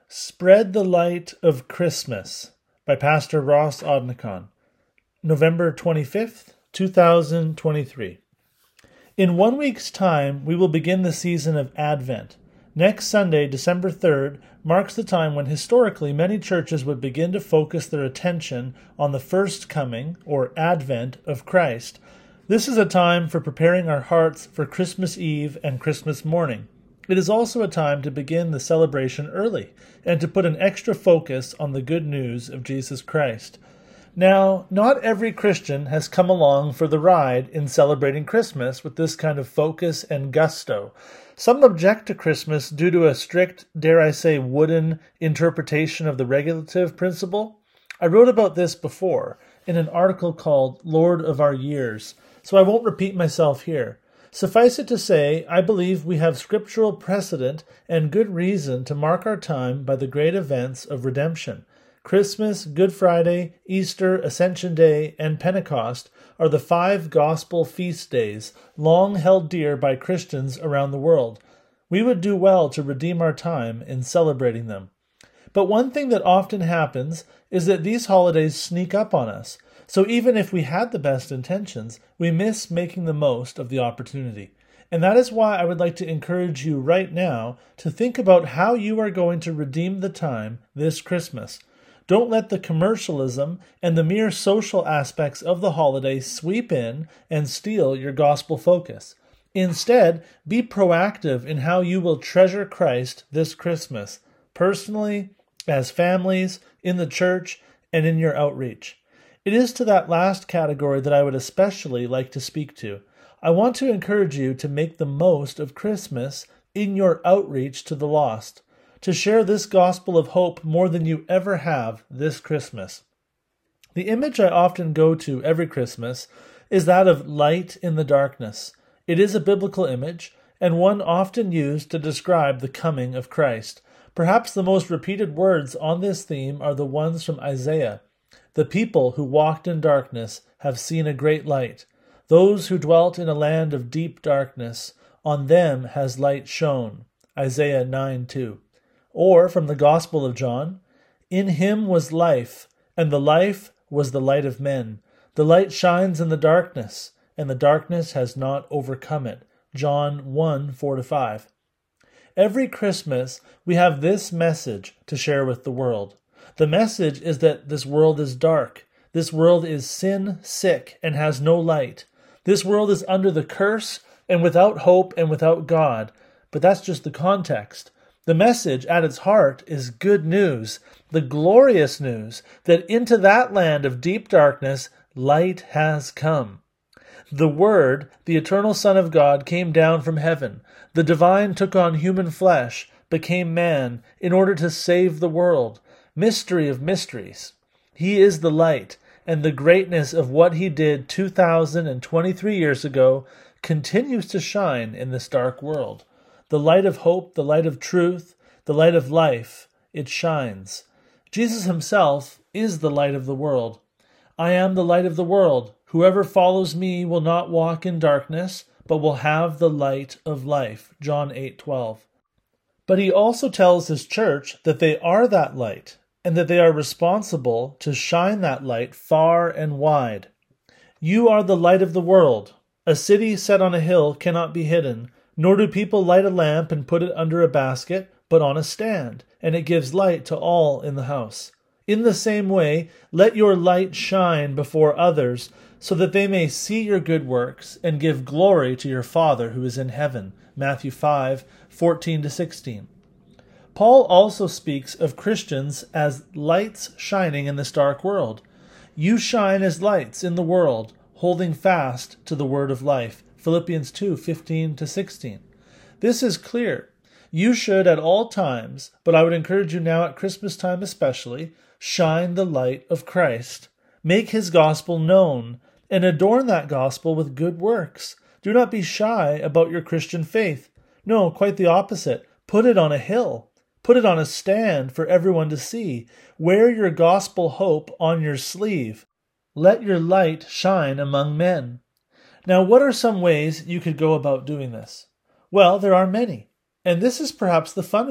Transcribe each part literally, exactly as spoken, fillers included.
Spread the Light of Christmas by Pastor Ross Odnicon, November twenty-fifth, two thousand twenty-three. In one week's time, we will begin the season of Advent. Next Sunday, December third, marks the time when historically many churches would begin to focus their attention on the first coming, or Advent, of Christ. This is a time for preparing our hearts for Christmas Eve and Christmas morning. It is also a time to begin the celebration early and to put an extra focus on the good news of Jesus Christ. Now, not every Christian has come along for the ride in celebrating Christmas with this kind of focus and gusto. Some object to Christmas due to a strict, dare I say, wooden interpretation of the regulative principle. I wrote about this before in an article called Lord of Our Years, so I won't repeat myself here. Suffice it to say, I believe we have scriptural precedent and good reason to mark our time by the great events of redemption. Christmas, Good Friday, Easter, Ascension Day, and Pentecost are the five gospel feast days, long held dear by Christians around the world. We would do well to redeem our time in celebrating them. But one thing that often happens is that these holidays sneak up on us. So even if we had the best intentions, we miss making the most of the opportunity. And that is why I would like to encourage you right now to think about how you are going to redeem the time this Christmas. Don't let the commercialism and the mere social aspects of the holiday sweep in and steal your gospel focus. Instead, be proactive in how you will treasure Christ this Christmas, personally, as families, in the church, and in your outreach. It is to that last category that I would especially like to speak to. I want to encourage you to make the most of Christmas in your outreach to the lost, to share this gospel of hope more than you ever have this Christmas. The image I often go to every Christmas is that of light in the darkness. It is a biblical image, and one often used to describe the coming of Christ. Perhaps the most repeated words on this theme are the ones from Isaiah. The people who walked in darkness have seen a great light. Those who dwelt in a land of deep darkness, on them has light shone. Isaiah nine two. Or from the Gospel of John, in him was life, and the life was the light of men. The light shines in the darkness, and the darkness has not overcome it. John one four to five. Every Christmas, we have this message to share with the world. The message is that this world is dark. This world is sin sick and has no light. This world is under the curse and without hope and without God. But that's just the context. The message at its heart is good news, the glorious news that into that land of deep darkness, light has come. The Word, the eternal Son of God, came down from heaven. The divine took on human flesh, became man, in order to save the world. Mystery of mysteries. He is the light, and the greatness of what he did two thousand twenty-three years ago continues to shine in this dark world. The light of hope, the light of truth, the light of life, it shines. Jesus himself is the light of the world. I am the light of the world. Whoever follows me will not walk in darkness, but will have the light of life. John eight twelve. But he also tells his church that they are that light, and that they are responsible to shine that light far and wide. You are the light of the world. A city set on a hill cannot be hidden, nor do people light a lamp and put it under a basket, but on a stand, and it gives light to all in the house. In the same way, let your light shine before others, so that they may see your good works and give glory to your Father who is in heaven. Matthew five fourteen to sixteen. Paul also speaks of Christians as lights shining in this dark world. You shine as lights in the world, holding fast to the word of life. Philippians two fifteen to sixteen. This is clear. You should at all times, but I would encourage you now at Christmas time especially, shine the light of Christ. Make his gospel known, and adorn that gospel with good works. Do not be shy about your Christian faith. No, quite the opposite. Put it on a hill. Put it on a stand for everyone to see. Wear your gospel hope on your sleeve. Let your light shine among men. Now, what are some ways you could go about doing this? Well, there are many, and this is perhaps the fun of it.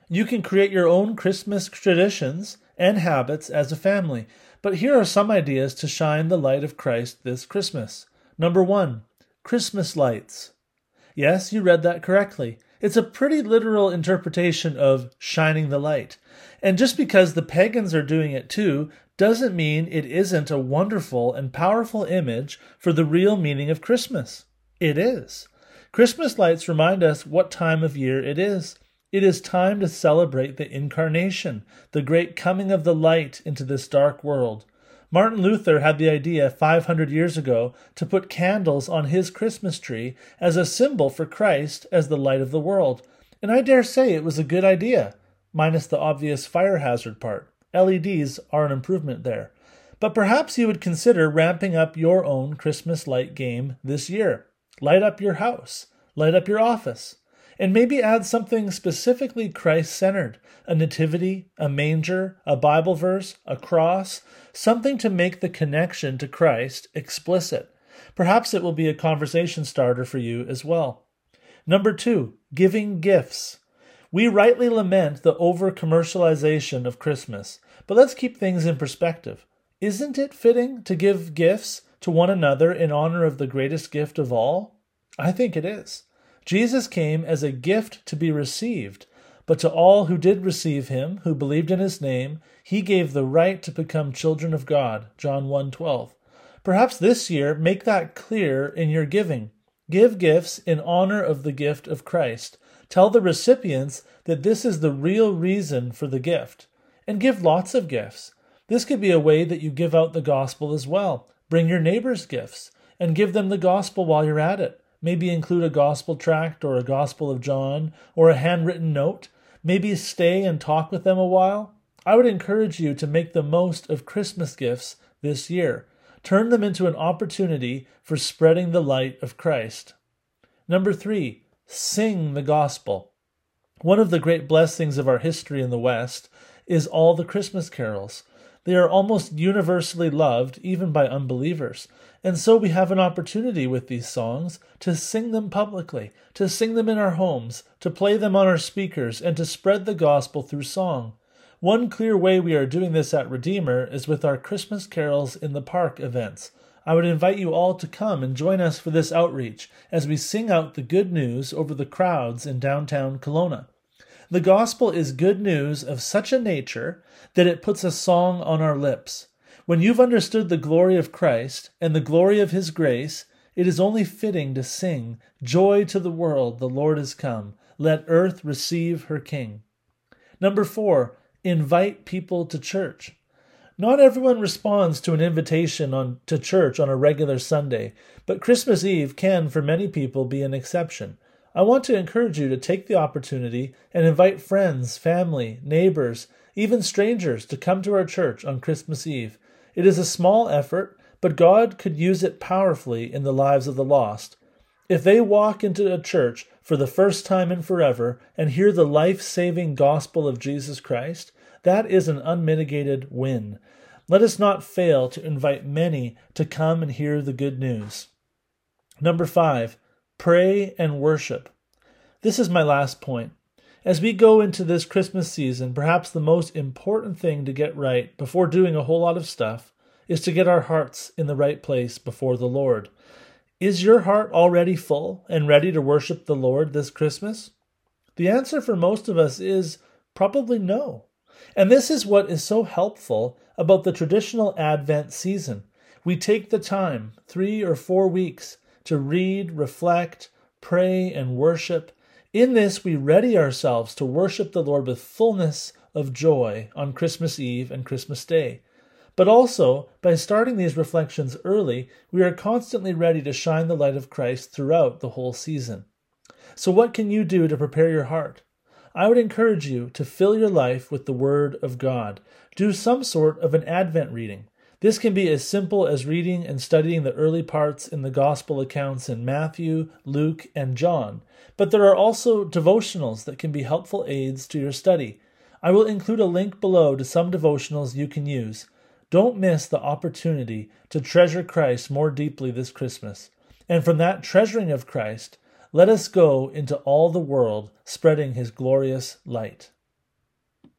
You can create your own Christmas traditions and habits as a family, but here are some ideas to shine the light of Christ this Christmas. Number one, Christmas lights. Yes, you read that correctly. It's a pretty literal interpretation of shining the light. And just because the pagans are doing it too, doesn't mean it isn't a wonderful and powerful image for the real meaning of Christmas. It is. Christmas lights remind us what time of year it is. It is time to celebrate the incarnation, the great coming of the light into this dark world. Martin Luther had the idea five hundred years ago to put candles on his Christmas tree as a symbol for Christ as the light of the world. And I dare say it was a good idea, minus the obvious fire hazard part. L E Ds are an improvement there. But perhaps you would consider ramping up your own Christmas light game this year. Light up your house. Light up your office. And maybe add something specifically Christ-centered, a nativity, a manger, a Bible verse, a cross, something to make the connection to Christ explicit. Perhaps it will be a conversation starter for you as well. Number two, giving gifts. We rightly lament the over-commercialization of Christmas, but let's keep things in perspective. Isn't it fitting to give gifts to one another in honor of the greatest gift of all? I think it is. Jesus came as a gift to be received, but to all who did receive him, who believed in his name, he gave the right to become children of God, John one twelve. Perhaps this year, make that clear in your giving. Give gifts in honor of the gift of Christ. Tell the recipients that this is the real reason for the gift. And give lots of gifts. This could be a way that you give out the gospel as well. Bring your neighbors gifts and give them the gospel while you're at it. Maybe include a gospel tract or a Gospel of John or a handwritten note. Maybe stay and talk with them a while. I would encourage you to make the most of Christmas gifts this year. Turn them into an opportunity for spreading the light of Christ. Number three, sing the gospel. One of the great blessings of our history in the West is all the Christmas carols. They are almost universally loved, even by unbelievers. And so we have an opportunity with these songs to sing them publicly, to sing them in our homes, to play them on our speakers, and to spread the gospel through song. One clear way we are doing this at Redeemer is with our Christmas Carols in the Park events. I would invite you all to come and join us for this outreach as we sing out the good news over the crowds in downtown Kelowna. The gospel is good news of such a nature that it puts a song on our lips. When you've understood the glory of Christ and the glory of his grace, it is only fitting to sing, "Joy to the world, the Lord is come. Let earth receive her King." Number four, invite people to church. Not everyone responds to an invitation on to church on a regular Sunday, but Christmas Eve can, for many people, be an exception. I want to encourage you to take the opportunity and invite friends, family, neighbors, even strangers to come to our church on Christmas Eve. It is a small effort, but God could use it powerfully in the lives of the lost. If they walk into a church for the first time in forever and hear the life-saving gospel of Jesus Christ, that is an unmitigated win. Let us not fail to invite many to come and hear the good news. Number five, pray and worship. This is my last point. As we go into this Christmas season, perhaps the most important thing to get right before doing a whole lot of stuff is to get our hearts in the right place before the Lord. Is your heart already full and ready to worship the Lord this Christmas? The answer for most of us is probably no. And this is what is so helpful about the traditional Advent season. We take the time, three or four weeks, to read, reflect, pray, and worship. In this, we ready ourselves to worship the Lord with fullness of joy on Christmas Eve and Christmas Day. But also, by starting these reflections early, we are constantly ready to shine the light of Christ throughout the whole season. So what can you do to prepare your heart? I would encourage you to fill your life with the Word of God. Do some sort of an Advent reading. This can be as simple as reading and studying the early parts in the Gospel accounts in Matthew, Luke, and John. But there are also devotionals that can be helpful aids to your study. I will include a link below to some devotionals you can use. Don't miss the opportunity to treasure Christ more deeply this Christmas. And from that treasuring of Christ, let us go into all the world spreading his glorious light.